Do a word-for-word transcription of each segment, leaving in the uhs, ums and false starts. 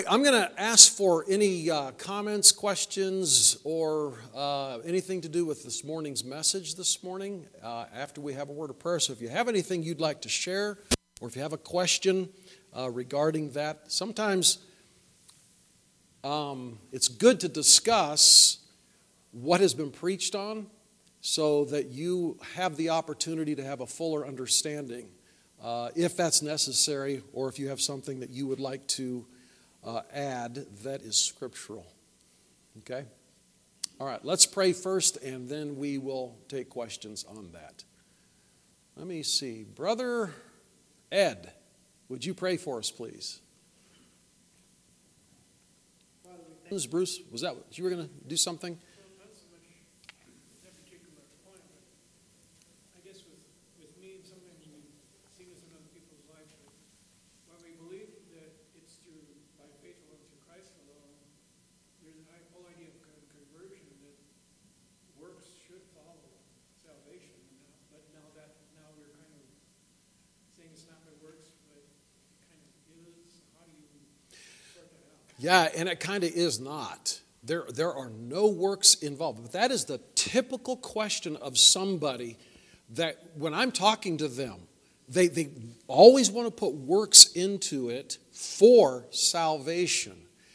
I'm going to ask for any uh, comments, questions, or uh, anything to do with this morning's message this morning uh, after we have a word of prayer. So if you have anything you'd like to share, or if you have a question uh, regarding that, sometimes um, it's good to discuss what has been preached on so that you have the opportunity to have a fuller understanding, uh, if that's necessary, or if you have something that you would like to Uh, add that is scriptural. Okay? All right, let's pray first, and then we will take questions on that. Let me see. Brother Ed, would you pray for us, please? Bruce, was that you were going to do something? Yeah, and it kind of is not. There, there are no works involved. But that is the typical question of somebody that when I'm talking to them, they, they always want to put works into it for salvation.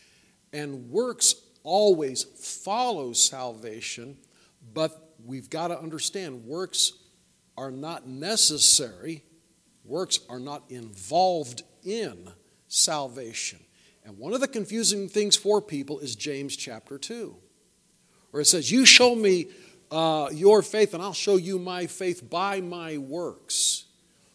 And works always follow salvation, but we've got to understand works are not necessary. Works are not involved in salvation. And one of the confusing things for people is James chapter two, where it says, you show me uh, your faith and I'll show you my faith by my works.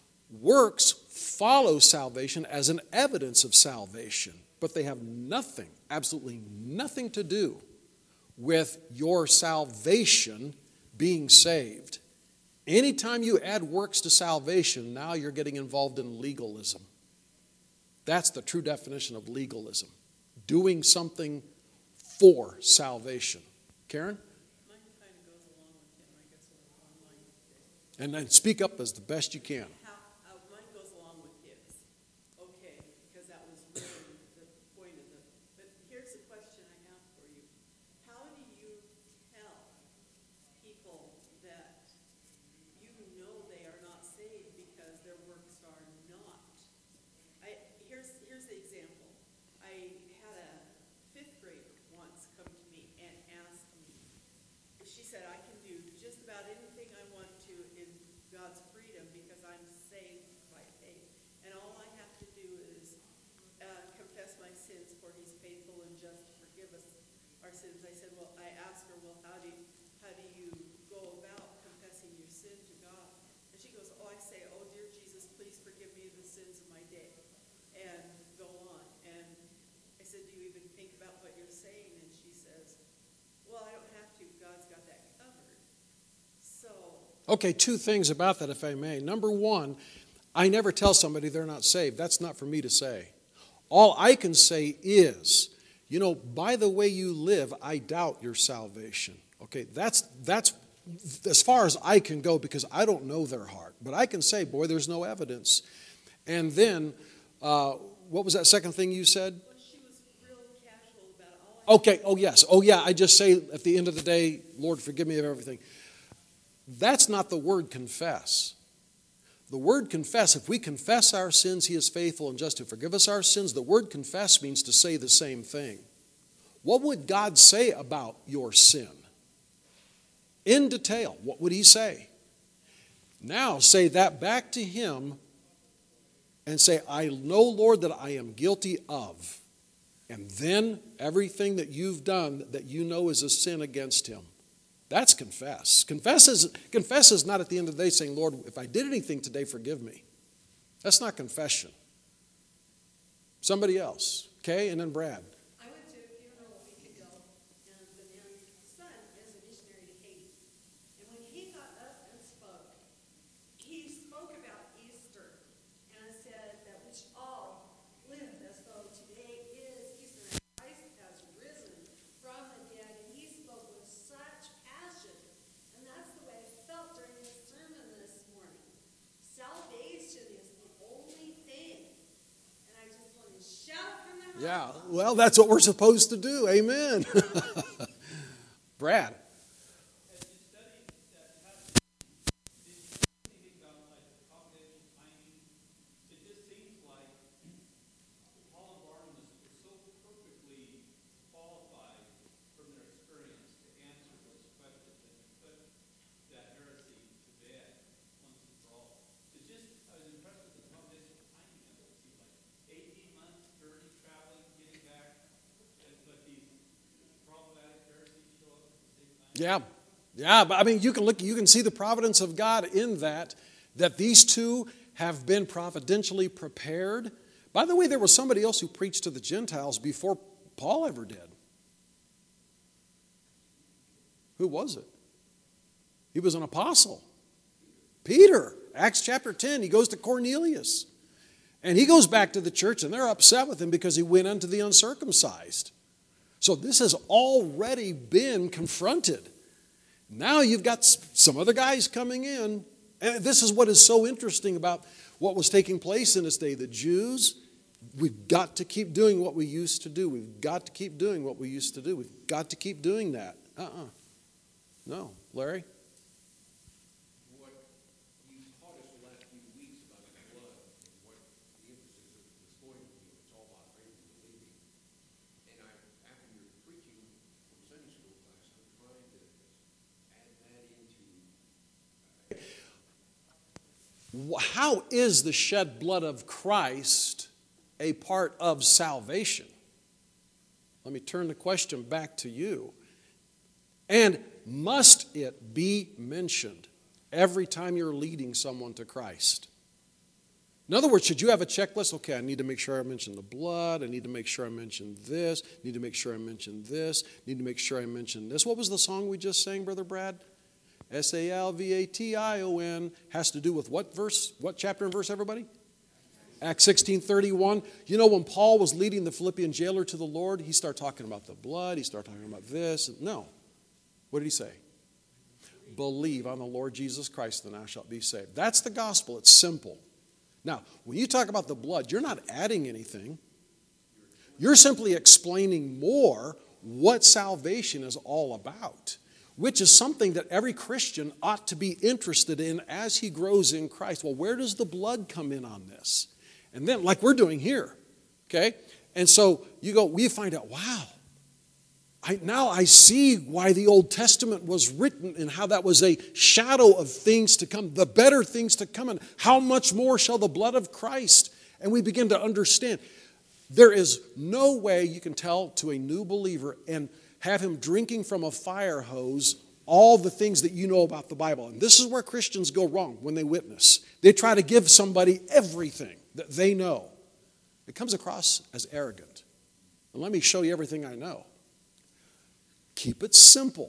Works follow salvation as an evidence of salvation, but they have nothing, absolutely nothing to do with your salvation being saved. Anytime you add works to salvation, now you're getting involved in legalism. That's the true definition of legalism. Doing something for salvation. Karen? Mine kind of goes along with him. I guess online. And then speak up as the best you can. How, uh, mine goes along with his. Okay, because that was really the point of the... But here's the question I have for you. How do you tell people that you know they are not saved because their works are not? I, here's, here's the example. I had a fifth grader once come to me and ask me, she said, I can do just about anything I want to in God's freedom because I'm saved by faith. And all I have to do is uh, confess my sins, for he's faithful and just to forgive us our sins. I said, well, I asked her, well, how do you, how do you go about confessing your sin to God? And she goes, oh, I say, oh, dear Jesus, please forgive me the sins of my day. And go on. And I said, do you even think about what you're saying? And she says, well, I don't have to. God's got that covered. So. Okay, two things about that, if I may. Number one, I never tell somebody they're not saved. That's not for me to say. All I can say is, you know, by the way you live, I doubt your salvation. Okay, that's that's as far as I can go because I don't know their heart. But I can say, boy, there's no evidence. And then, uh, what was that second thing you said? Well, she was real casual about it. All I Okay, oh yes, oh yeah, I just say at the end of the day, Lord, forgive me of everything. That's not the word confess. The word confess, if we confess our sins, he is faithful and just to forgive us our sins. The word confess means to say the same thing. What would God say about your sin? In detail, what would he say? Now say that back to him and say, I know, Lord, that I am guilty of. And then everything that you've done that you know is a sin against him. That's confess. Confess is, confess is not at the end of the day saying, Lord, if I did anything today, forgive me. That's not confession. Somebody else. Kay, and then Brad. I went to a funeral a week ago, and the man's son is a missionary to Haiti. And when he got up and spoke, he spoke about Easter and said that we should all live as though today is Easter and Christ has risen from the dead. And he spoke with such passion. And that's the way I felt during his sermon this morning. Salvation is the only thing. And I just want to shout from the Yeah. Yeah, well, that's what we're supposed to do. Amen. Brad. Yeah, yeah, but I mean, you can look, you can see the providence of God in that, that these two have been providentially prepared. By the way, there was somebody else who preached to the Gentiles before Paul ever did. Who was it? He was an apostle. Peter, Acts chapter ten, he goes to Cornelius. And he goes back to the church, and they're upset with him because he went unto the uncircumcised. So this has already been confronted. Now you've got some other guys coming in. And this is what is so interesting about what was taking place in this day. The Jews, we've got to keep doing what we used to do. We've got to keep doing what we used to do. We've got to keep doing that. Uh-uh. No. Larry? What you taught us the last few weeks about the blood and what the emphasis of this morning will be, it's all about faith and believing. And I, after your preaching from Sunday school class, I'm trying to add that into. How is the shed blood of Christ a part of salvation? Let me turn the question back to you. And must it be mentioned every time you're leading someone to Christ? In other words, should you have a checklist? Okay, I need to make sure I mention the blood. I need to make sure I mention this. I need to make sure I mention this. I need to make sure I mention this. What was the song we just sang, Brother Brad? S A L V A T I O N. Has to do with what verse? What chapter and verse, everybody? Acts sixteen thirty-one. You know, when Paul was leading the Philippian jailer to the Lord, he started talking about the blood. He started talking about this. No. What did he say? Believe on the Lord Jesus Christ, and thou shalt be saved. That's the gospel. It's simple. Now, when you talk about the blood, you're not adding anything. You're simply explaining more what salvation is all about, which is something that every Christian ought to be interested in as he grows in Christ. Well, where does the blood come in on this? And then, like we're doing here, okay? And so you go, we find out, wow, I, now I see why the Old Testament was written and how that was a shadow of things to come, the better things to come, and how much more shall the blood of Christ. And we begin to understand there is no way you can tell to a new believer and have him drinking from a fire hose all the things that you know about the Bible. And this is where Christians go wrong when they witness. They try to give somebody everything that they know. It comes across as arrogant. And let me show you everything I know. Keep it simple.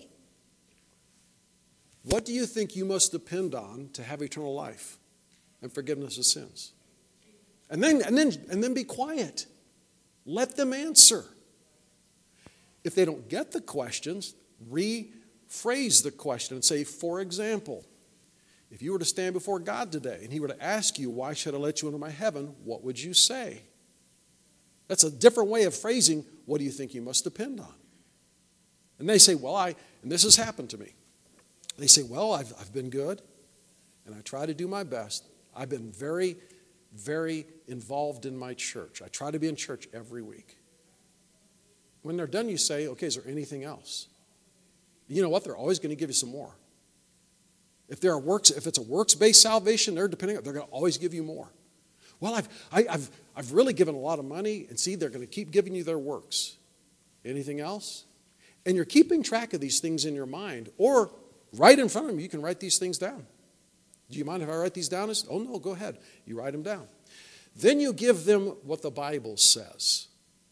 What do you think you must depend on to have eternal life and forgiveness of sins? And then, and then, and then be quiet. Let them answer. If they don't get the questions, rephrase the question and say, for example, if you were to stand before God today and he were to ask you, why should I let you into my heaven? What would you say? That's a different way of phrasing, what do you think you must depend on? And they say, well, I, and this has happened to me. They say, well, I've, I've been good, and I try to do my best. I've been very, very involved in my church. I try to be in church every week. When they're done, you say, okay, is there anything else? You know what? They're always going to give you some more. If there are works, if it's a works-based salvation, they're depending on, they're going to always give you more. Well, I've, I, I've, I've really given a lot of money, and see, they're going to keep giving you their works. Anything else? And you're keeping track of these things in your mind, or right in front of you, you can write these things down. Do you mind if I write these down? Oh, no, go ahead. You write them down. Then you give them what the Bible says.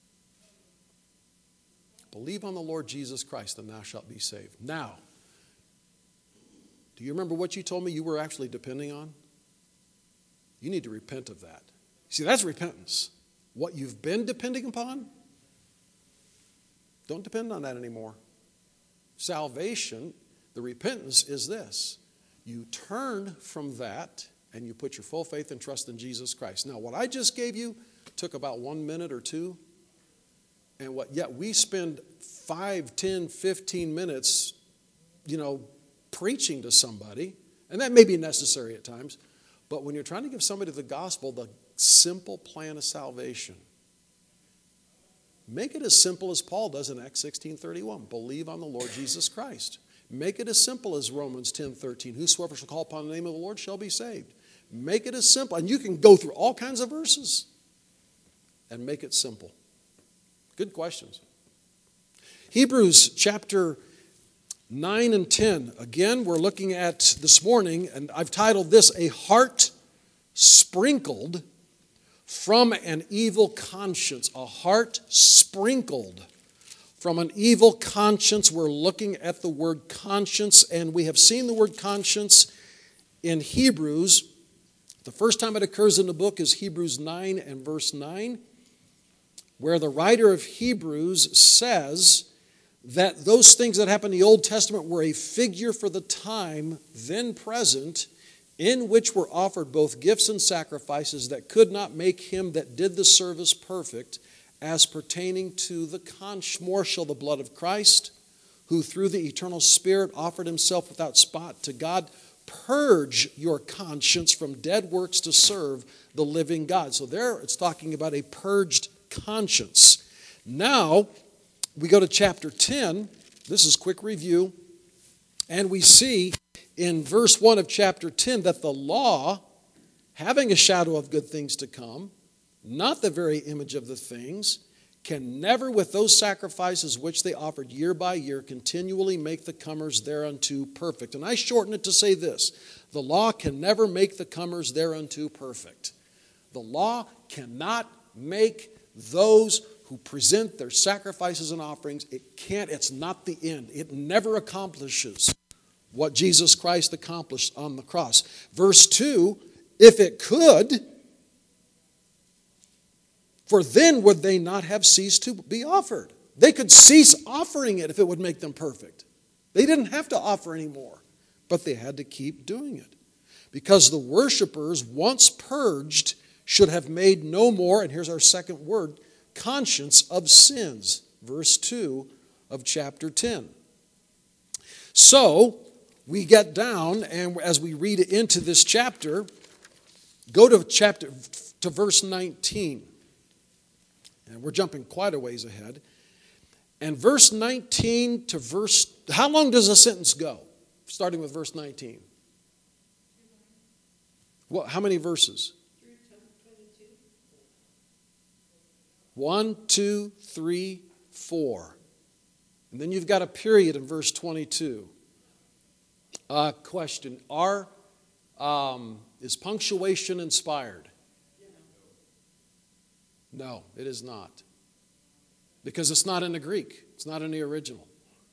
Believe on the Lord Jesus Christ, and thou shalt be saved. Now, do you remember what you told me you were actually depending on? You need to repent of that. See, that's repentance. What you've been depending upon, don't depend on that anymore. Salvation, the repentance is this. You turn from that and you put your full faith and trust in Jesus Christ. Now, what I just gave you took about one minute or two. And what, yet we spend five, ten, fifteen minutes, you know, preaching to somebody, and that may be necessary at times, but when you're trying to give somebody the gospel, the simple plan of salvation, make it as simple as Paul does in Acts sixteen thirty-one. Believe on the Lord Jesus Christ. Make it as simple as Romans ten thirteen. Whosoever shall call upon the name of the Lord shall be saved. Make it as simple. And you can go through all kinds of verses and make it simple. Good questions. Hebrews chapter nine and ten. Again, we're looking at this morning, and I've titled this, A Heart Sprinkled from an Evil Conscience. A heart sprinkled from an evil conscience. We're looking at the word conscience, and we have seen the word conscience in Hebrews. The first time it occurs in the book is Hebrews nine and verse nine, where the writer of Hebrews says that those things that happened in the Old Testament were a figure for the time then present, in which were offered both gifts and sacrifices that could not make him that did the service perfect, as pertaining to the conscience. More shall the blood of Christ, who through the eternal Spirit offered himself without spot to God, purge your conscience from dead works to serve the living God. So there it's talking about a purged conscience. Now, we go to chapter ten. This is quick review. And we see in verse one of chapter ten that the law, having a shadow of good things to come, not the very image of the things, can never with those sacrifices which they offered year by year continually make the comers thereunto perfect. And I shorten it to say this: the law can never make the comers thereunto perfect. The law cannot make those who present their sacrifices and offerings, it can't, it's not the end. It never accomplishes what Jesus Christ accomplished on the cross. Verse two, if it could, for then would they not have ceased to be offered. They could cease offering it if it would make them perfect. They didn't have to offer anymore, but they had to keep doing it. Because the worshipers, once purged, should have made no more, and here's our second word, conscience of sins. Verse two of chapter ten. So, we get down, and as we read into this chapter, go to chapter to verse nineteen. And we're jumping quite a ways ahead. And verse nineteen to verse, how long does a sentence go? Starting with verse nineteen. What, how many verses? One, two, three, four. And then you've got a period in verse twenty-two. Uh, question, are, um, is punctuation inspired? No, it is not. Because it's not in the Greek. It's not in the original.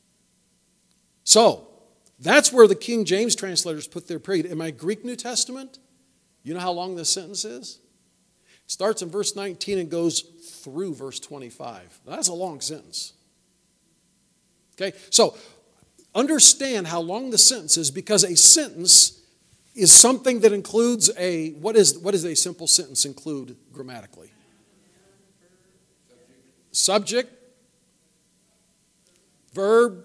So, that's where the King James translators put their period. In my Greek New Testament, you know how long this sentence is? It starts in verse nineteen and goes through verse twenty-five. Now, that's a long sentence. Okay, so understand how long the sentence is, because a sentence is something that includes a, what is, what does a simple sentence include grammatically? Subject, verb,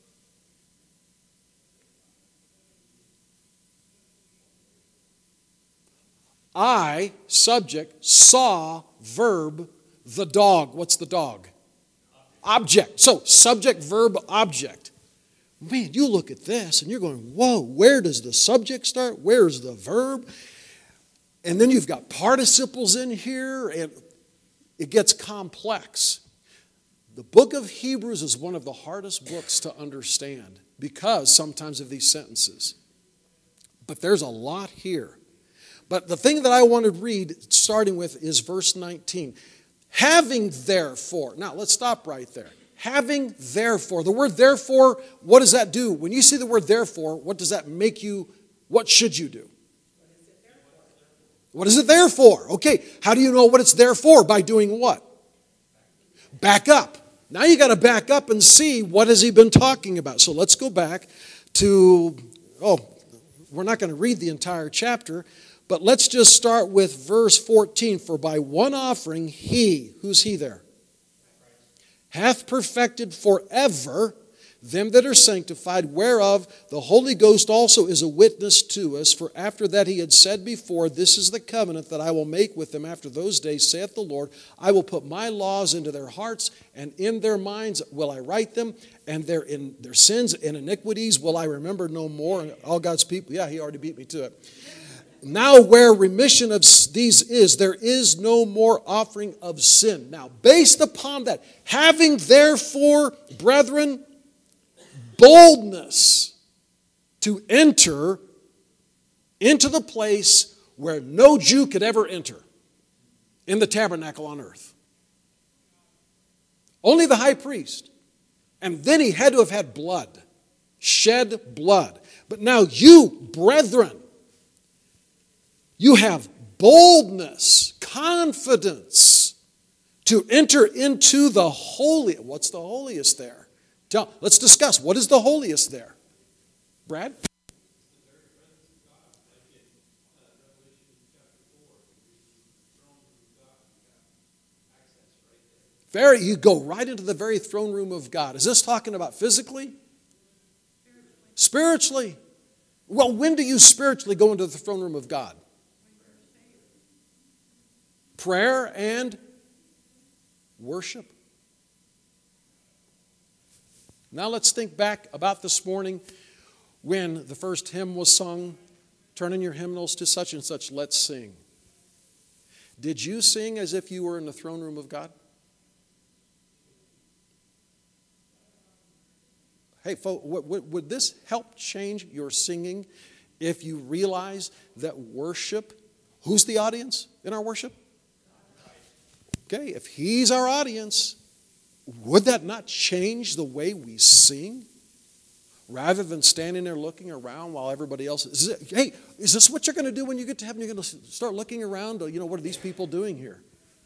I, subject, saw, verb, the dog. What's the dog? Object. So, subject, verb, object. Man, you look at this and you're going, whoa, where does the subject start? Where's the verb? And then you've got participles in here, and it gets complex. The book of Hebrews is one of the hardest books to understand because sometimes of these sentences. But there's a lot here. But the thing that I want to read, starting with, is verse nineteen. Having therefore, now let's stop right there. Having therefore, the word therefore, what does that do? When you see the word therefore, what does that make you, what should you do? What is it there for? Okay, how do you know what it's there for? By doing what? Back up. Now you got to back up and see what has he been talking about. So let's go back to, oh, we're not going to read the entire chapter, but let's just start with verse fourteen. For by one offering he, who's he there? hath perfected forever them that are sanctified, whereof the Holy Ghost also is a witness to us. For after that he had said before, this is the covenant that I will make with them after those days, saith the Lord. I will put my laws into their hearts, and in their minds will I write them, and their, in their sins and iniquities will I remember no more. And all God's people, yeah, he already beat me to it. Now where remission of these is, there is no more offering of sin. Now, based upon that, having therefore, brethren, boldness to enter into the place where no Jew could ever enter, in the tabernacle on earth. Only the high priest. And then he had to have had blood, shed blood. But now you, brethren, you have boldness, confidence to enter into the holy. What's the holiest there? Tell, let's discuss. What is the holiest there? Brad? Very, you go right into the very throne room of God. Is this talking about physically? Spiritually. Well, when do you spiritually go into the throne room of God? Prayer and worship. Now let's think back about this morning when the first hymn was sung, turn in your hymnals to such and such, let's sing. Did you sing as if you were in the throne room of God? Hey, folks, would this help change your singing if you realize that worship, who's the audience in our worship? Okay, if he's our audience, would that not change the way we sing? Rather than standing there looking around while everybody else is, it, hey, is this what you're going to do when you get to heaven? You're going to start looking around, you know, what are these people doing here?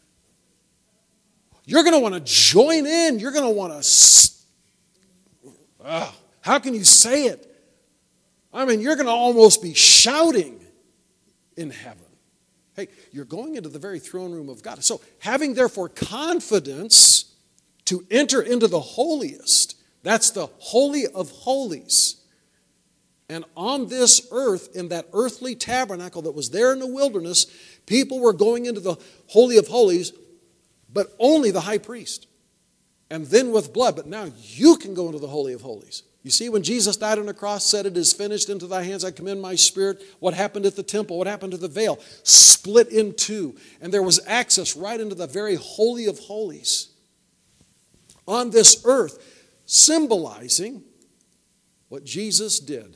You're going to want to join in. You're going to want to, uh, how can you say it? I mean, you're going to almost be shouting in heaven. Hey, you're going into the very throne room of God. So, having therefore confidence to enter into the holiest, that's the Holy of Holies. And on this earth, in that earthly tabernacle that was there in the wilderness, people were going into the Holy of Holies, but only the high priest. And then with blood. But now you can go into the Holy of Holies. You see, when Jesus died on the cross, said, it is finished, into thy hands I commend my spirit. What happened at the temple? What happened to the veil? Split in two. And there was access right into the very Holy of Holies. On this earth, symbolizing what Jesus did.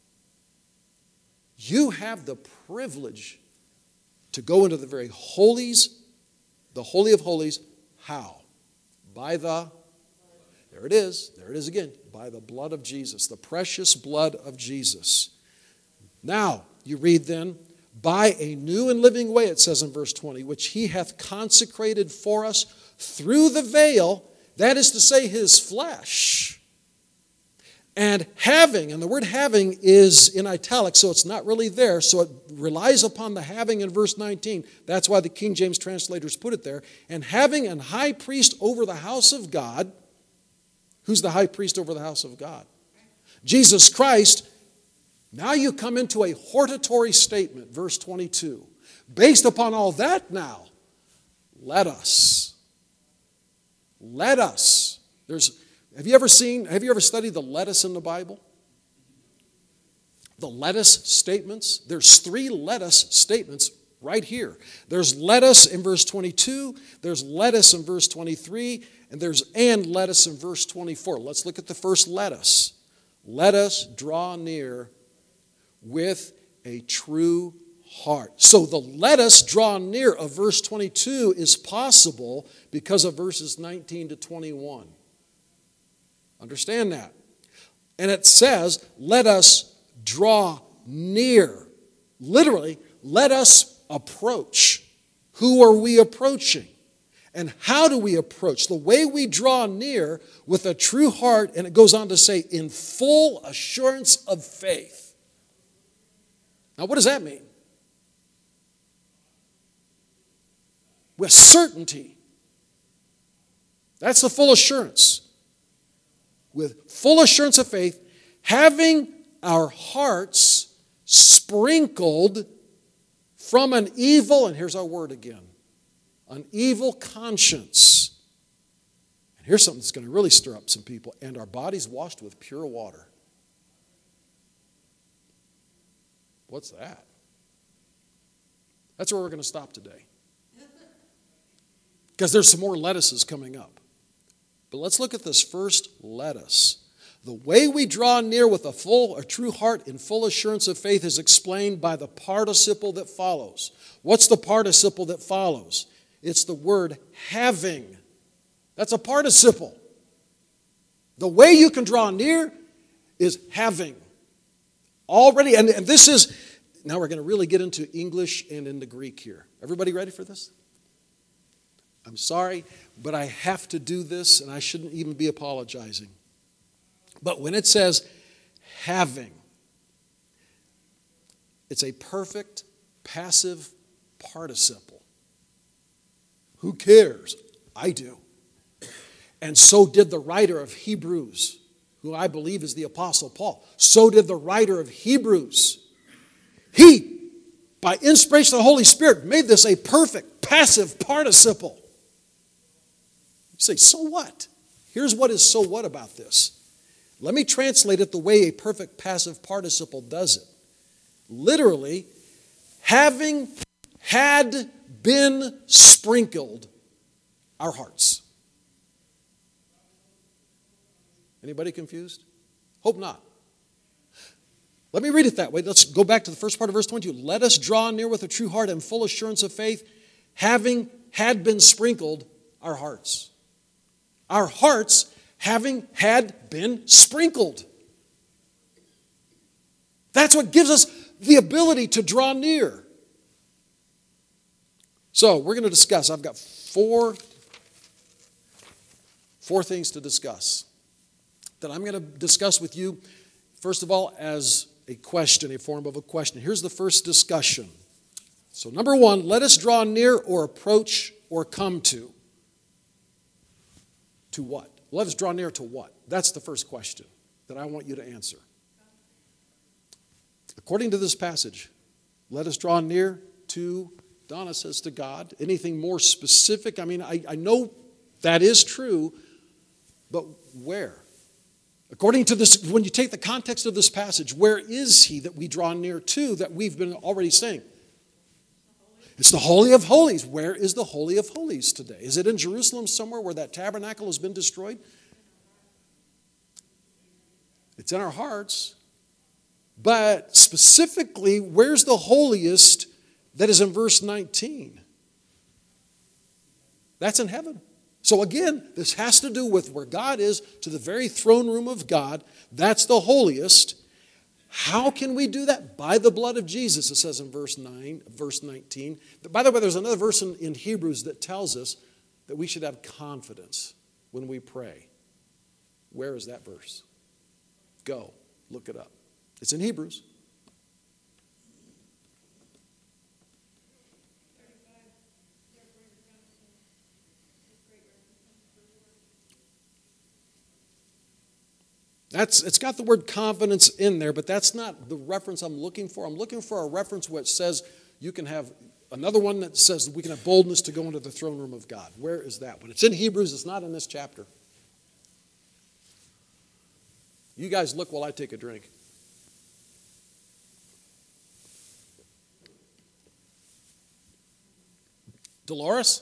You have the privilege to go into the very holies, the Holy of Holies. How? By the, there it is, there it is again, by the blood of Jesus, the precious blood of Jesus. Now, you read then, by a new and living way, it says in verse twenty, which he hath consecrated for us through the veil, that is to say, his flesh. And having, and the word having is in italics, so it's not really there, so it relies upon the having in verse nineteen. That's why the King James translators put it there. And having an high priest over the house of God. Who's the high priest over the house of God? Jesus Christ. Now you come into a hortatory statement, verse twenty-two. Based upon all that now, let us. Let us. There's, have you ever seen, have you ever studied the lettuce in the Bible? The lettuce statements. There's three lettuce statements right here. There's let us in verse twenty-two, there's let us in verse twenty-three, and there's and let us in verse twenty-four. Let's look at the first let us. Let us draw near with a true heart. So the let us draw near of verse twenty-two is possible because of verses nineteen to twenty-one. Understand that. And it says, let us draw near. Literally, let us approach. Who are we approaching? And how do we approach? The way we draw near with a true heart, and it goes on to say, in full assurance of faith. Now, what does that mean? With certainty. That's the full assurance. With full assurance of faith, having our hearts sprinkled from an evil, and here's our word again, an evil conscience. And here's something that's going to really stir up some people. And our bodies washed with pure water. What's that? That's where we're going to stop today. Because there's some more lettuces coming up. But let's look at this first lettuce. The way we draw near with a full or true heart in full assurance of faith is explained by the participle that follows. What's the participle that follows? It's the word having. That's a participle. The way you can draw near is having. Already, and, and this is, now we're going to really get into English and into Greek here. Everybody ready for this? I'm sorry, but I have to do this, and I shouldn't even be apologizing. But when it says having, it's a perfect passive participle. Who cares? I do. And so did the writer of Hebrews, who I believe is the Apostle Paul. So did the writer of Hebrews. He, by inspiration of the Holy Spirit, made this a perfect passive participle. You say, so what? Here's what is so what about this. Let me translate it the way a perfect passive participle does it. Literally, having had been sprinkled our hearts. Anybody confused? Hope not. Let me read it that way. Let's go back to the first part of verse twenty-two. Let us draw near with a true heart and full assurance of faith, having had been sprinkled our hearts. Our hearts having had been sprinkled. That's what gives us the ability to draw near. So we're going to discuss. I've got four, four things to discuss that I'm going to discuss with you, first of all, as a question, a form of a question. Here's the first discussion. So number one, let us draw near or approach or come to. To what? Let us draw near to what? That's the first question that I want you to answer. According to this passage, let us draw near to, Donna says, to God. Anything more specific? I mean, I, I know that is true, but where? According to this, when you take the context of this passage, where is he that we draw near to that we've been already saying? It's the Holy of Holies. Where is the Holy of Holies today? Is it in Jerusalem somewhere where that tabernacle has been destroyed? It's in our hearts. But specifically, where's the holiest that is in verse nineteen? That's in heaven. So again, this has to do with where God is, to the very throne room of God. That's the holiest. How can we do that? By the blood of Jesus, it says in verse nine, verse nineteen. By the way, there's another verse in, in Hebrews that tells us that we should have confidence when we pray. Where is that verse? Go, look it up. It's in Hebrews. That's, it's got the word confidence in there, but that's not the reference I'm looking for. I'm looking for a reference which says you can have, another one that says we can have boldness to go into the throne room of God. Where is that one? It's in Hebrews. It's not in this chapter. You guys look while I take a drink. Dolores?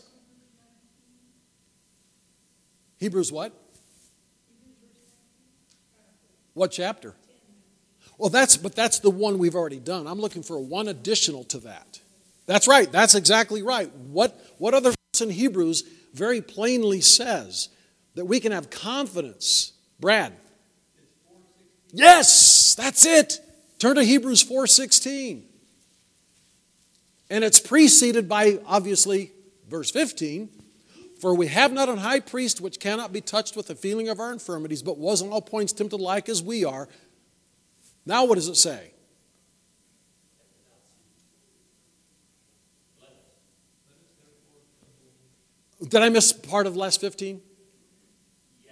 Hebrews what? What chapter? Well, that's, but that's the one we've already done. I'm looking for one additional to that. That's right. That's exactly right. What, what other verse in Hebrews very plainly says that we can have confidence? Brad? Yes, that's it. Turn to Hebrews four sixteen. And it's preceded by, obviously, verse fifteen. For we have not an high priest which cannot be touched with the feeling of our infirmities, but was in all points tempted like as we are. Now what does it say? Did I miss part of last fifteen?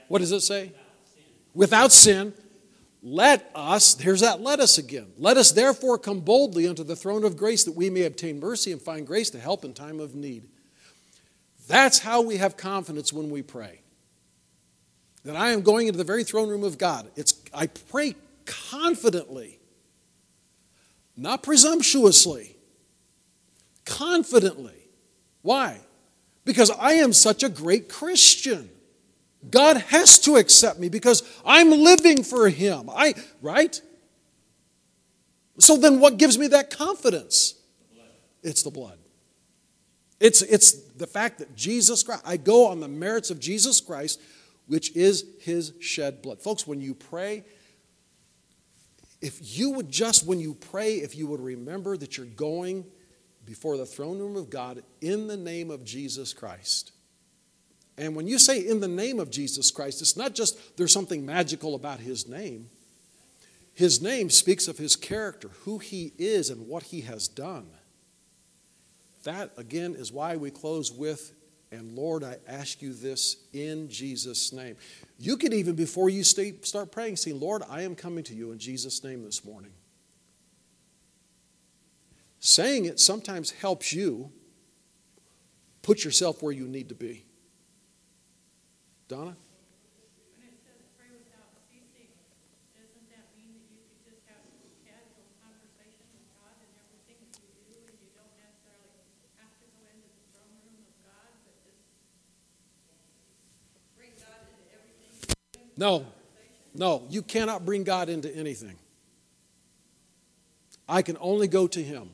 What does it say? Without sin. Let us, here's that let us again. Let us therefore come boldly unto the throne of grace that we may obtain mercy and find grace to help in time of need. That's how we have confidence when we pray. That I am going into the very throne room of God. It's I pray confidently, not presumptuously, confidently. Why? Because I am such a great Christian. God has to accept me because I'm living for Him. I, right? So then what gives me that confidence? It's the blood. It's, it's the fact that Jesus Christ, I go on the merits of Jesus Christ, which is His shed blood. Folks, when you pray, if you would just, when you pray, if you would remember that you're going before the throne room of God in the name of Jesus Christ. And when you say in the name of Jesus Christ, it's not just there's something magical about His name. His name speaks of His character, who He is and what He has done. That, again, is why we close with, and Lord, I ask you this in Jesus' name. You could even, before you start praying, say, Lord, I am coming to you in Jesus' name this morning. Saying it sometimes helps you put yourself where you need to be. Donna? When it says pray without ceasing, doesn't that mean that you could just have casual conversation with God in everything that you do, and you don't necessarily have to go into the throne room of God, but just bring God into everything? No, no, you cannot bring God into anything. I can only go to Him.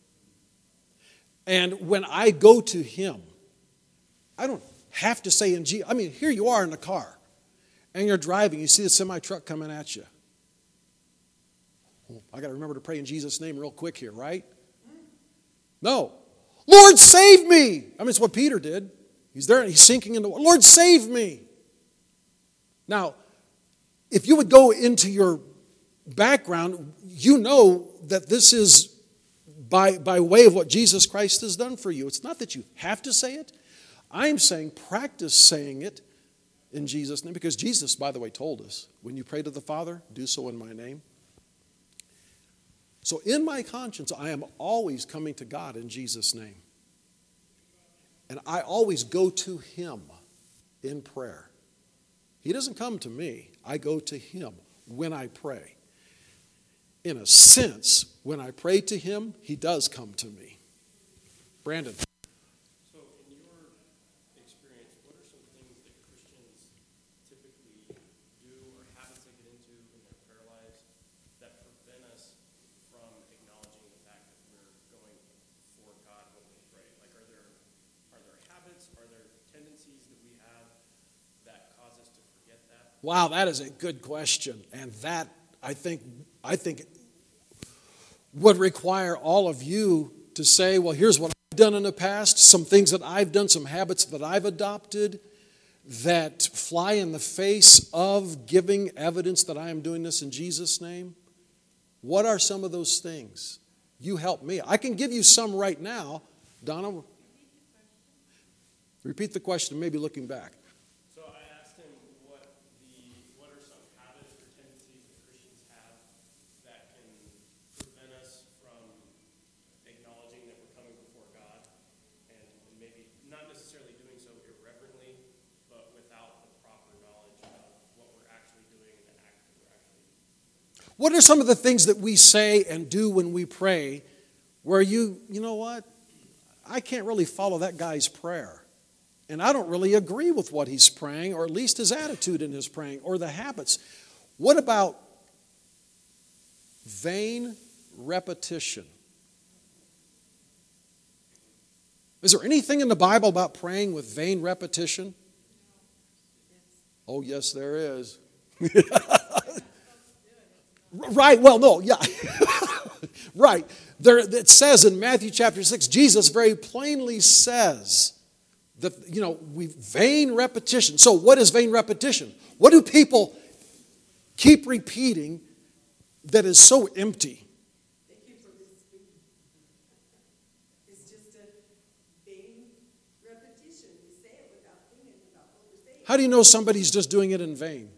And when I go to Him, I don't have to say in Jesus. I mean, here you are in the car, and you're driving. You see the semi-truck coming at you. Oh, I got to remember to pray in Jesus' name real quick here, right? No. Lord, save me. I mean, it's what Peter did. He's there and he's sinking into, Lord, save me. Now, if you would go into your background, you know that this is by, by way of what Jesus Christ has done for you. It's not that you have to say it. I'm saying practice saying it in Jesus' name, because Jesus, by the way, told us, when you pray to the Father, do so in my name. So in my conscience, I am always coming to God in Jesus' name. And I always go to Him in prayer. He doesn't come to me. I go to Him when I pray. In a sense, when I pray to Him, He does come to me. Brandon. So in your experience, what are some things that Christians typically do or habits they get into in their prayer lives that prevent us from acknowledging the fact that we're going before God when we pray? Like, are there are there habits, are there tendencies that we have that cause us to forget that? Wow, that is a good question. And that, I think, I think would require all of you to say, well, here's what I've done in the past, some things that I've done, some habits that I've adopted that fly in the face of giving evidence that I am doing this in Jesus' name. What are some of those things? You help me. I can give you some right now. Donna, repeat the question, maybe looking back. So I asked him what the what are some habits or tendencies that Christians have that can prevent us from acknowledging that we're coming before God, and maybe not necessarily doing so irreverently, but without the proper knowledge of what we're actually doing and the act that we're actually doing. What are some of the things that we say and do when we pray where you, you know what, I can't really follow that guy's prayer. And I don't really agree with what he's praying, or at least his attitude in his praying, or the habits. What about vain repetition? Is there anything in the Bible about praying with vain repetition? Oh, yes, there is. Right, well, no, yeah. Right. There, it says in Matthew chapter six, Jesus very plainly says that, you know, we vain repetition. So what is vain repetition? What do people keep repeating that is so empty? Thank you for this speaking. It's just a vain repetition. We say it without thinking about what we're saying. How do you know somebody's just doing it in vain?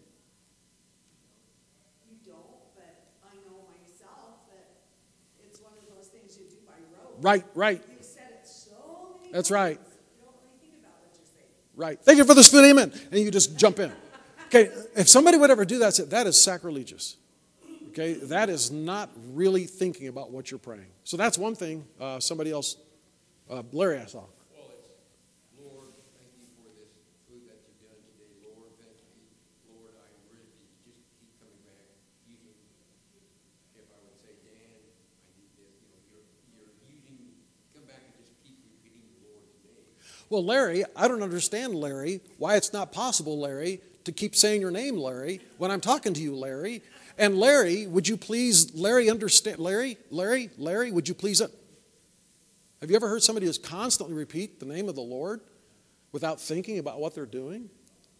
You don't, but I know myself that it's one of those things you do by rote. Right, right. You've said it so many That's times, right. you don't really think about what you're saying. Right. Thank you for this food, amen. And you just jump in. Okay, if somebody would ever do that, that is sacrilegious. Okay, that is not really thinking about what you're praying. So that's one thing. Uh, somebody else, uh, Larry, I saw. Well, it's, Lord, thank you for this food that you've done today. Lord, thank you. Lord, I really just keep coming back. Using, if I would say, Dan, I need this. You know, you're, you're using, come back and just keep repeating the Lord's name. Well, Larry, I don't understand, Larry, why it's not possible, Larry, to keep saying your name, Larry, when I'm talking to you, Larry. And Larry, would you please, Larry, understand, Larry, Larry, Larry, would you please, uh, have you ever heard somebody just constantly repeat the name of the Lord without thinking about what they're doing?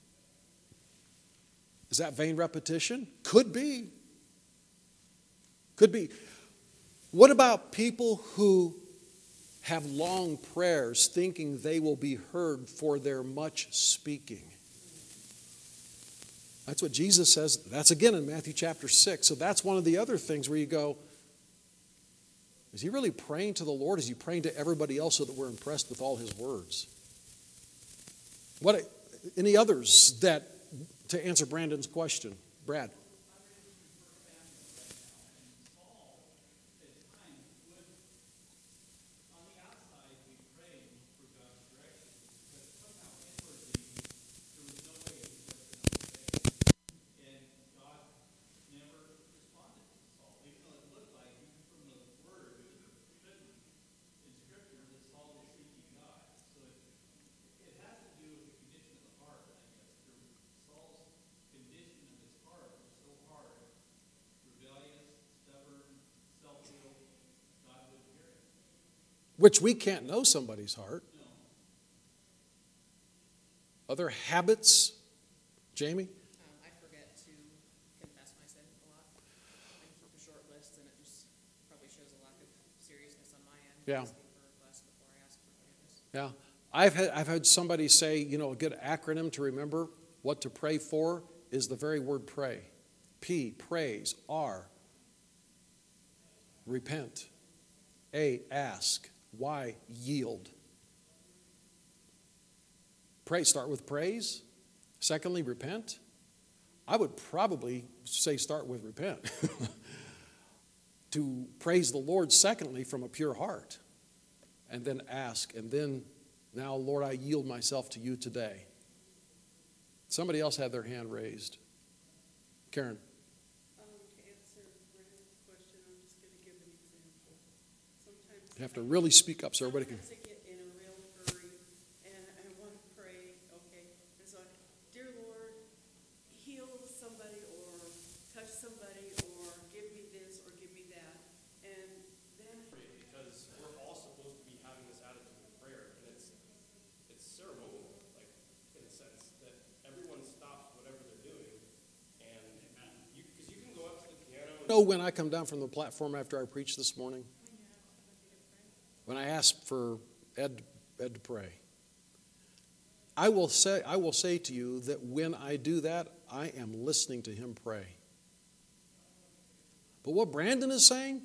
Is that vain repetition? Could be. Could be. What about people who have long prayers thinking they will be heard for their much speaking? That's what Jesus says. That's again in Matthew chapter six. So that's one of the other things where you go, is he really praying to the Lord? Is he praying to everybody else so that we're impressed with all his words? What? Any others that, to answer Brandon's question? Brad. Which we can't know somebody's heart. Other habits, Jamie? Um, I forget to confess my sin a lot. I keep a short list, and it just probably shows a lack of seriousness on my end. Yeah. Asking for a request before I ask for forgiveness. Yeah. I've had, I've had somebody say, you know, a good acronym to remember what to pray for is the very word pray. P, praise. R, repent. A, ask. Y, yield. Pray, start with praise. Secondly, repent. I would probably say start with repent. To praise the Lord, secondly, from a pure heart. And then ask. And then, now, Lord, I yield myself to you today. Somebody else had their hand raised. Karen. Um, to answer Brandon's question, I'm just going to give an example. Sometimes You have to really speak up so everybody can. Sometimes I get in a real hurry and I want to pray, okay, and so, dear Lord, heal somebody or touch somebody or give me this or give me that, and then Because we're all supposed to be having this attitude of prayer, and it's it's ceremonial, like in a sense that everyone stops whatever they're doing, and you because you can go up to the piano. And Know when I come down from the platform after I preach this morning? When I asked for Ed, Ed to pray. I will say, I will say to you that when I do that, I am listening to him pray. But what Brandon is saying,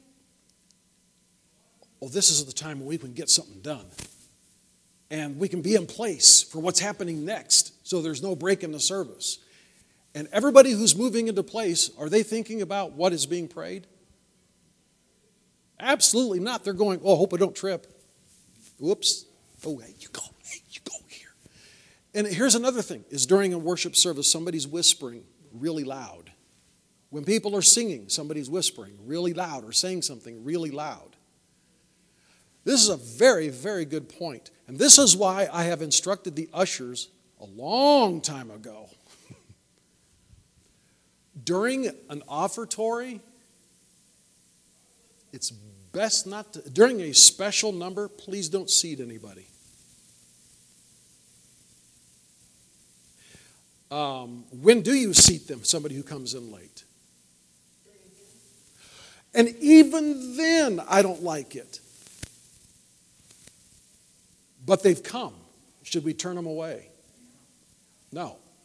oh, this is the time when we can get something done. And we can be in place for what's happening next, so there's no break in the service. And everybody who's moving into place, are they thinking about what is being prayed? Absolutely not. They're going, oh, I hope I don't trip. Whoops. Oh, hey, you go. Hey, you go here. And here's another thing, is during a worship service, somebody's whispering really loud. When people are singing, somebody's whispering really loud or saying something really loud. This is a very, very good point. And this is why I have instructed the ushers a long time ago. During an offertory, it's best not to, during a special number, please don't seat anybody. Um, when do you seat them, somebody who comes in late? And even then, I don't like it. But they've come. Should we turn them away? No.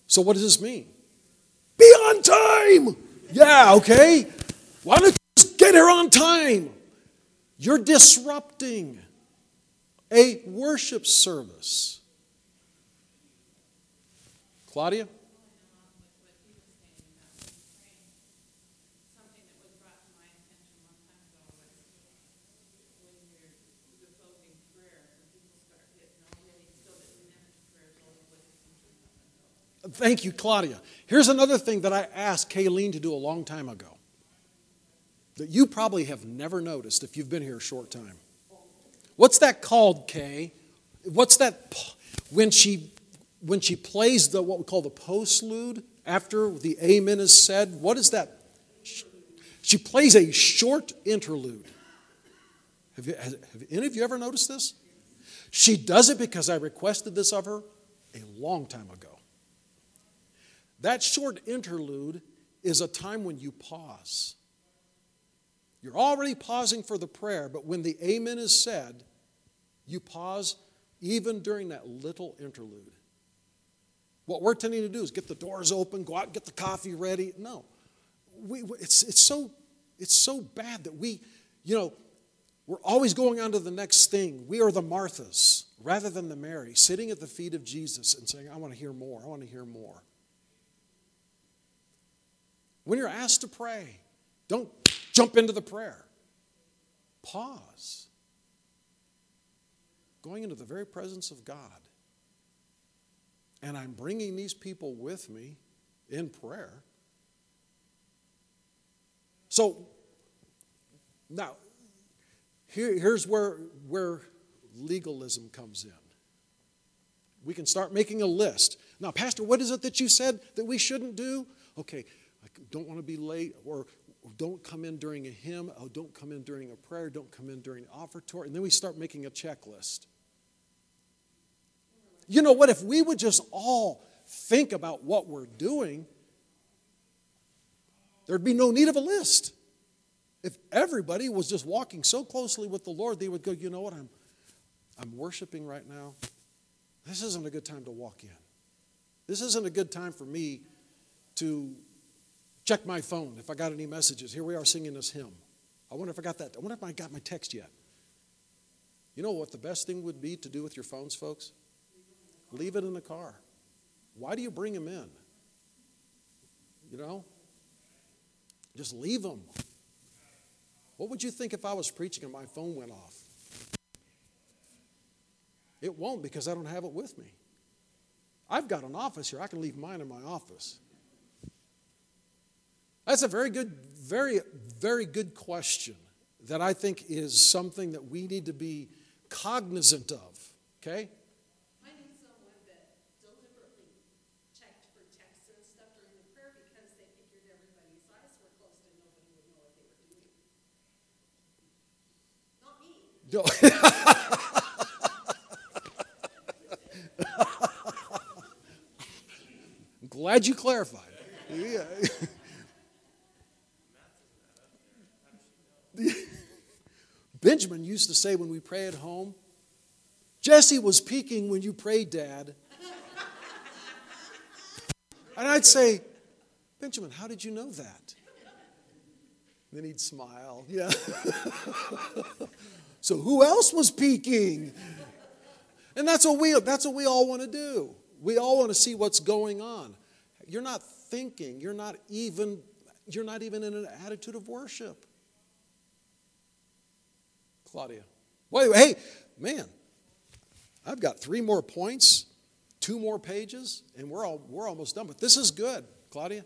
So what does this mean? Be on time! Yeah, okay. Why don't you just get here on time? You're disrupting a worship service. Claudia? Something that was brought to my attention a long time ago was when you're the closing prayer, when people start getting all ready so that the next prayer is over with, something happens. Thank you, Claudia. Here's another thing that I asked Kayleen to do a long time ago that you probably have never noticed if you've been here a short time. What's that called, Kay? What's that when she when she plays the what we call the postlude after the amen is said? What is that? She plays a short interlude. Have, you, have any of you ever noticed this? She does it because I requested this of her a long time ago. That short interlude is a time when you pause. You're already pausing for the prayer, but when the amen is said, you pause even during that little interlude. What we're tending to do is get the doors open, go out and get the coffee ready. No. We, it's, it's, so, it's so bad that we, you know, we're always going on to the next thing. We are the Marthas rather than the Mary, sitting at the feet of Jesus and saying, I want to hear more, I want to hear more. When you're asked to pray, don't jump into the prayer. Pause. Going into the very presence of God. And I'm bringing these people with me in prayer. So, now, here, here's where, where legalism comes in. We can start making a list. Now, Pastor, what is it that you said that we shouldn't do? Okay, I don't want to be late, or don't come in during a hymn, oh, don't come in during a prayer, don't come in during an offertory, and then we start making a checklist. You know what? If we would just all think about what we're doing, there'd be no need of a list. If everybody was just walking so closely with the Lord, they would go, you know what, I'm, I'm worshiping right now. This isn't a good time to walk in. This isn't a good time for me to check my phone if I got any messages. Here we are singing this hymn. I wonder if I got that. I wonder if I got my text yet. You know what the best thing would be to do with your phones, folks? Leave it in the car. Why do you bring them in? You know? Just leave them. What would you think if I was preaching and my phone went off? It won't, because I don't have it with me. I've got an office here. I can leave mine in my office. That's a very good, very, very good question that I think is something that we need to be cognizant of. Okay? I knew someone that deliberately checked for texts and stuff during the prayer because they figured everybody's eyes were closed and nobody would know what they were doing. Not me. I'm glad you clarified. Yeah. Benjamin used to say when we pray at home, Jesse was peeking when you prayed, Dad. And I'd say, Benjamin, how did you know that? Then he'd smile. Yeah. So who else was peeking? And that's what we that's what we all want to do. We all want to see what's going on. You're not thinking, you're not even you're not even in an attitude of worship. Claudia. Wait, hey, man. I've got three more points, two more pages, and we're all we're almost done. But this is good, Claudia.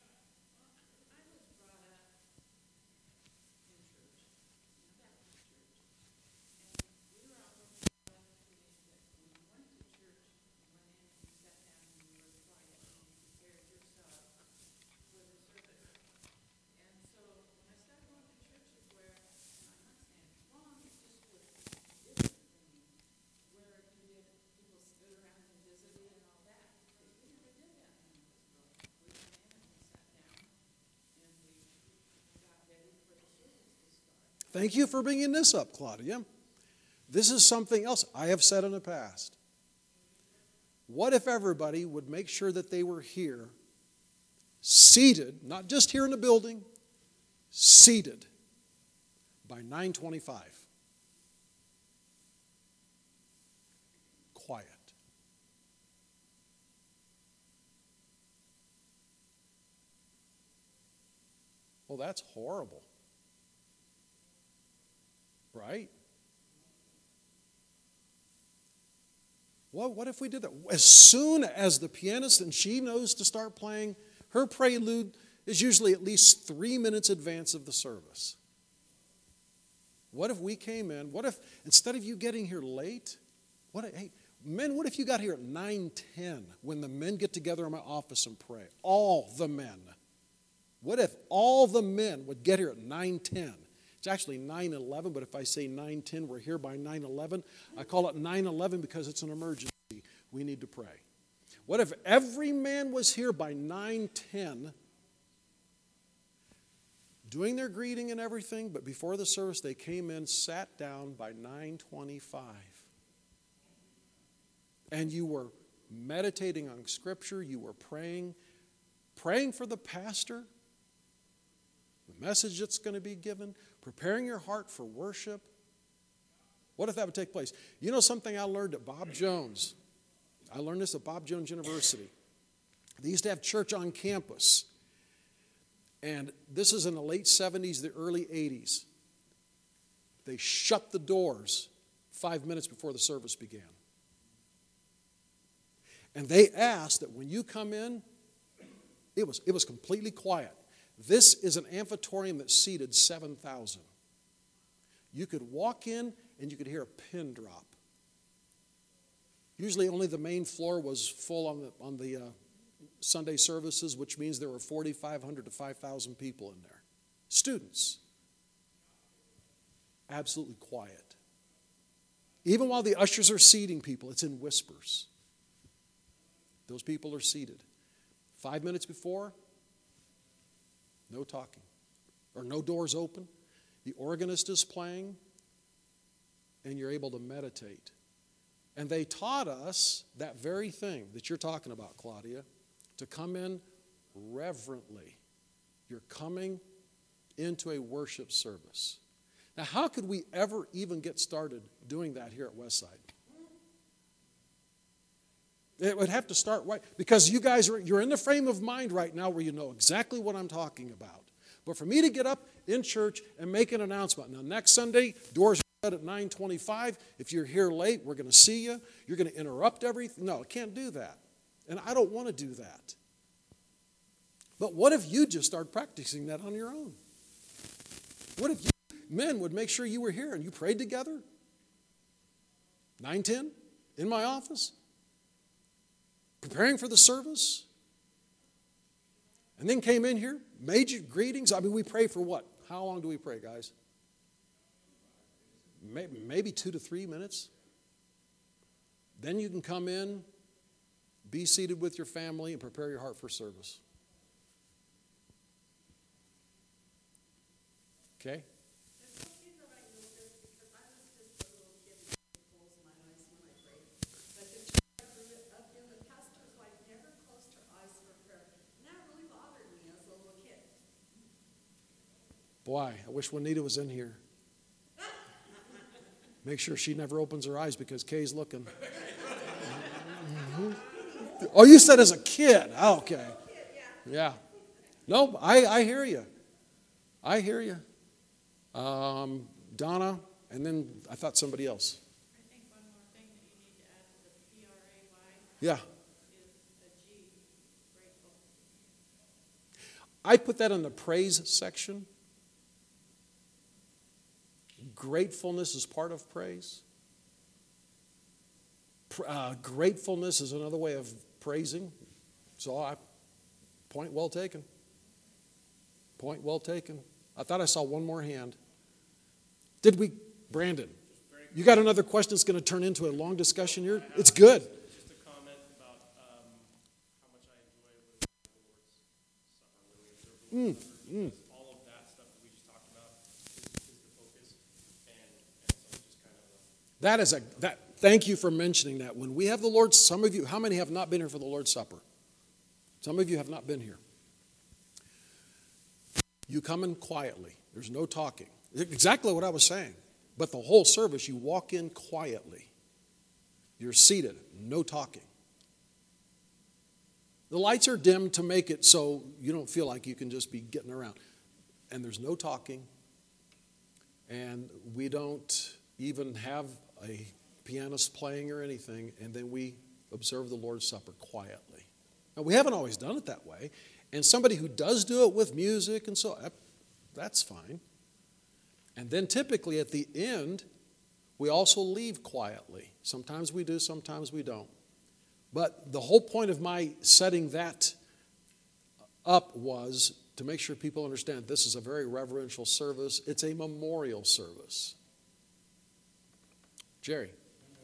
Thank you for bringing this up, Claudia. This is something else I have said in the past. What if everybody would make sure that they were here, seated, not just here in the building, seated by nine twenty-five? Quiet. Well, that's horrible. Right? Well, what if we did that? As soon as the pianist, and she knows to start playing, her prelude is usually at least three minutes advance of the service. What if we came in? What if, instead of you getting here late, what if, hey, men, what if you got here at nine ten when the men get together in my office and pray? All the men. What if all the men would get here at nine ten? It's actually nine eleven, but if I say nine ten, we're here by nine eleven. I call it nine eleven because it's an emergency. We need to pray. What if every man was here by nine ten, doing their greeting and everything, but before the service they came in, sat down by nine twenty-five, and you were meditating on Scripture, you were praying, praying for the pastor, the message that's going to be given, preparing your heart for worship. What if that would take place? You know something I learned at Bob Jones? I learned this at Bob Jones University. They used to have church on campus. And this is in the late seventies, the early eighties. They shut the doors five minutes before the service began. And they asked that when you come in, it was, it was completely quiet. This is an amphitheater that seated seven thousand. You could walk in and you could hear a pin drop. Usually only the main floor was full on the, on the uh, Sunday services, which means there were forty-five hundred to five thousand people in there. Students. Absolutely quiet. Even while the ushers are seating people, it's in whispers. Those people are seated. Five minutes before, no talking, or no doors open. The organist is playing, and you're able to meditate. And they taught us that very thing that you're talking about, Claudia, to come in reverently. You're coming into a worship service. Now, how could we ever even get started doing that here at Westside? It would have to start right, because you guys are, you're in the frame of mind right now where you know exactly what I'm talking about. But for me to get up in church and make an announcement, now next Sunday, doors are shut at nine twenty-five. If you're here late, we're going to see you. You're going to interrupt everything. No, I can't do that. And I don't want to do that. But what if you just start practicing that on your own? What if you men would make sure you were here and you prayed together? nine ten in my office? Preparing for the service, and then came in here, made you greetings. I mean, we pray for what? How long do we pray, guys? Maybe, maybe two to three minutes. Then you can come in, be seated with your family, and prepare your heart for service. Okay? Boy, I wish Juanita was in here. Make sure she never opens her eyes because Kay's looking. Mm-hmm. Oh, you said as a kid. Oh, okay. Yeah. No, I, I hear you. I hear you. Um, Donna, and then I thought somebody else. I think one more thing that you need to add to the P R A Y Yeah. is the G, grateful. I put that in the praise section. Gratefulness is part of praise. Uh, gratefulness is another way of praising. So, I, point well taken. Point well taken. I thought I saw one more hand. Did we, Brandon? You got another question that's going to turn into a long discussion here? It's good. Just a comment about um, how much I enjoy when the Lord's Supper, when we observe the Lord's Supper, because all of that stuff that we just talked about is, is the focus, and, and so it's just kind of a, That is a, that, Thank you for mentioning that. When we have the Lord's, some of you, how many have not been here for the Lord's Supper? Some of you have not been here. You come in quietly. There's no talking. Exactly what I was saying. But the whole service, you walk in quietly. You're seated, no talking. The lights are dimmed to make it so you don't feel like you can just be getting around. And there's no talking. And we don't even have a pianist playing or anything. And then we observe the Lord's Supper quietly. Now, we haven't always done it that way. And somebody who does do it with music and so, that's fine. And then typically at the end, we also leave quietly. Sometimes we do, sometimes we don't. But the whole point of my setting that up was to make sure people understand this is a very reverential service. It's a memorial service. Jerry.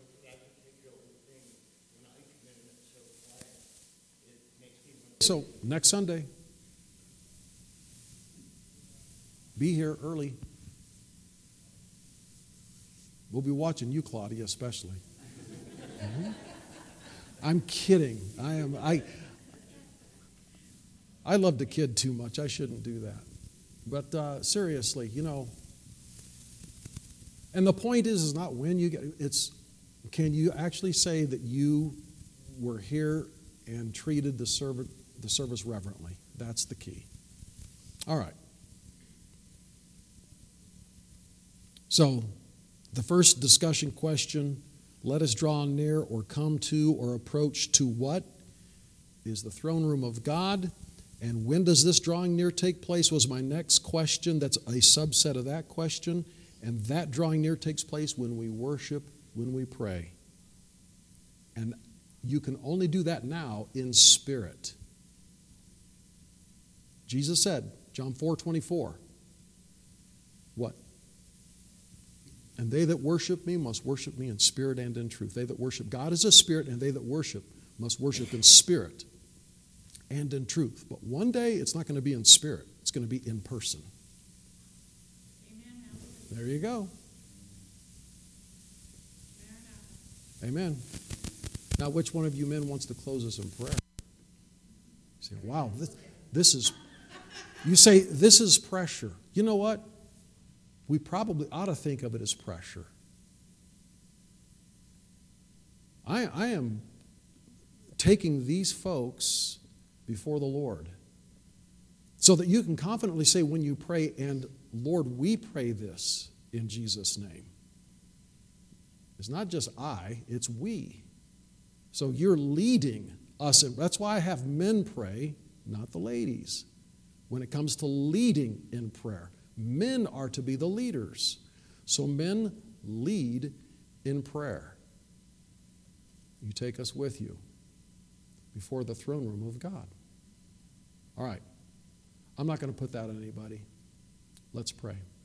So, next Sunday, be here early. We'll be watching you, Claudia, especially. Mm-hmm. I'm kidding. I am. I. I love the kid too much. I shouldn't do that. But uh, seriously, you know. And the point is, is not when you get. It's can you actually say that you were here and treated the servant, the service reverently? That's the key. All right. So, the first discussion question. Let us draw near or come to or approach to what? Is the throne room of God. And when does this drawing near take place was my next question. That's a subset of that question. And that drawing near takes place when we worship, when we pray. And you can only do that now in spirit. Jesus said, John four twenty-four, what? And they that worship me must worship me in spirit and in truth. They that worship God is a spirit, and they that worship must worship in spirit and in truth. But one day it's not going to be in spirit. It's going to be in person. Amen. There you go. Amen. Now, which one of you men wants to close us in prayer? You say, wow, this, this is, you say, this is pressure. You know what? We probably ought to think of it as pressure. I, I am taking these folks before the Lord so that you can confidently say when you pray, and Lord, we pray this in Jesus' name. It's not just I, it's we. So you're leading us. In, that's why I have men pray, not the ladies, when it comes to leading in prayer. Men are to be the leaders. So men lead in prayer. You take us with you before the throne room of God. All right. I'm not going to put that on anybody. Let's pray.